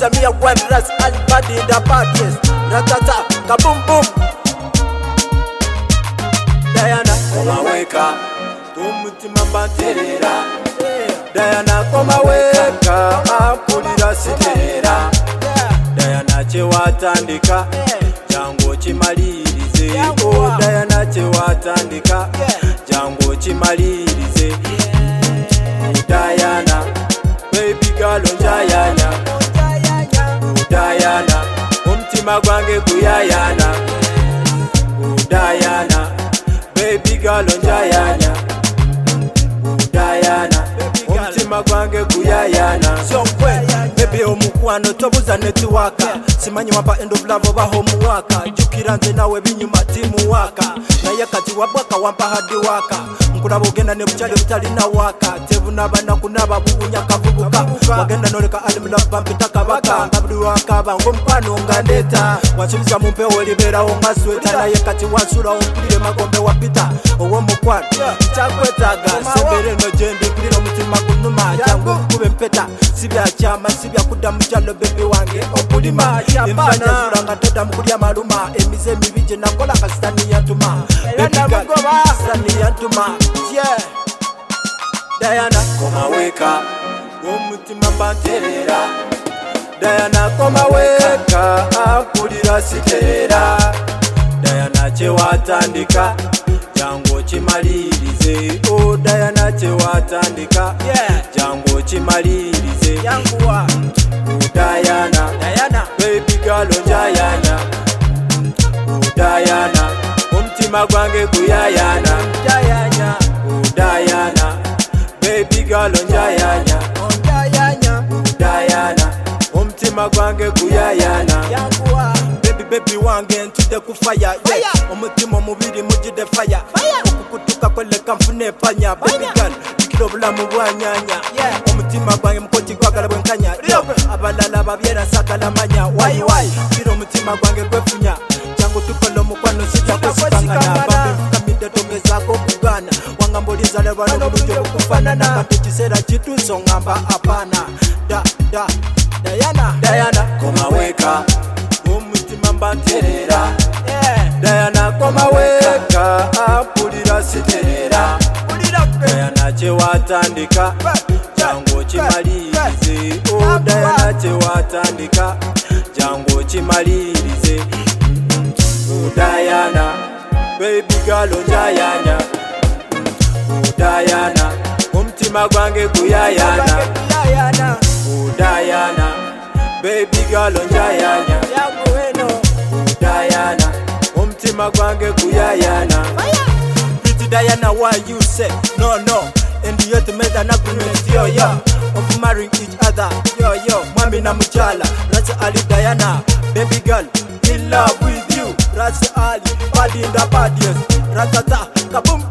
Samia One Ras Ali Badi in the parties. Ratata, kaboom boom. Diana, koma weka, tumutima banterera. Diana, koma weka, apulira siterera. Diana chewatandika, jango chimalirize. Oh, Diana chewatandika, jango chimalirize. Diana, baby girl onjayanya. Diana, umtima gwange kuyayana. Diana, baby girl onjayanya. Diana, umtima gwange kuyayana. Baby omukwano tobuza netiwaka. Simanyi wapa end of love oba homework. Jukira nze nawe binyuma timu waka. Naye kati wabwaka wampa hadi waka. Nkulaba ogenda ne bukyali butalina waka. Tebunaba nakunaba bubunya kavubuka. Wagenda noleka alimulaba mpita kabaka. Ngabuli wakaba ng'omukwano nga ndeta. Wansubiza mu mpewo liberawo nga sweta. Naye kati wansula ompulire magombe wapita. Ow'omukwano kyakwetaaga. Sembere no gyendi mpulire omutima gunuma. Jangu nkube mpeta. Sibya kyama sibya kudda mu kyalo bebe wange okulima. Emfanya zura nga todda mu kulya maluma. Emize mibi gye nakola kasitani yantuma. Sitani yantuma. Diana, koma weka, omutima banterera. Diana, koma weka, apulira siterera. Diana chewatandika, jango chimalirize. Oh, Diana chewatandika, jango chimalirize. Oh, Diana, baby girl onjayana. Oh, Diana, umtima gwange kuyayana. Oh, Diana, baby girl onjayanya. Diana, umtima gwange kuyayana. Baby wange ntudde ku fire. Omutima omubiri mujjudde fire. Okukutuka koleka nfune panya. Baby girl ikira obulamu bwanyanya. Omutima gwange mukoti gwagala bwenkanya. Abalala babyera sagala manya. Why kira omutima gwange gwefunya. Jangu tukola omukwano sijja kwesikangana. Bambi nfukamidde togezaako okugana. Wangamba olizala lwano bulungi okufanana. Kati ekiseera kituuse ongamba apaana. Diana, koma weka, omutima mbanterera. Diana, koma weka, apulira siterera. Diana chewatandika, jango chimalirize. Oh, Diana chewatandika, jango chimalirize. Oh, Diana, baby girl onjayanya. Oh, Diana, umtima gwange kuyayana. Oh, Diana, baby girl onjayanya. Oh, Diana, umtima gwange kuyayana. Pretty Diana, why you say no? And you have to make an agreement, yo, of marrying each other, yo, mami na muchala. Ras Ali Diana, baby girl, in love with you. Ras Ali, body in the bodies. Ratata, kaboom.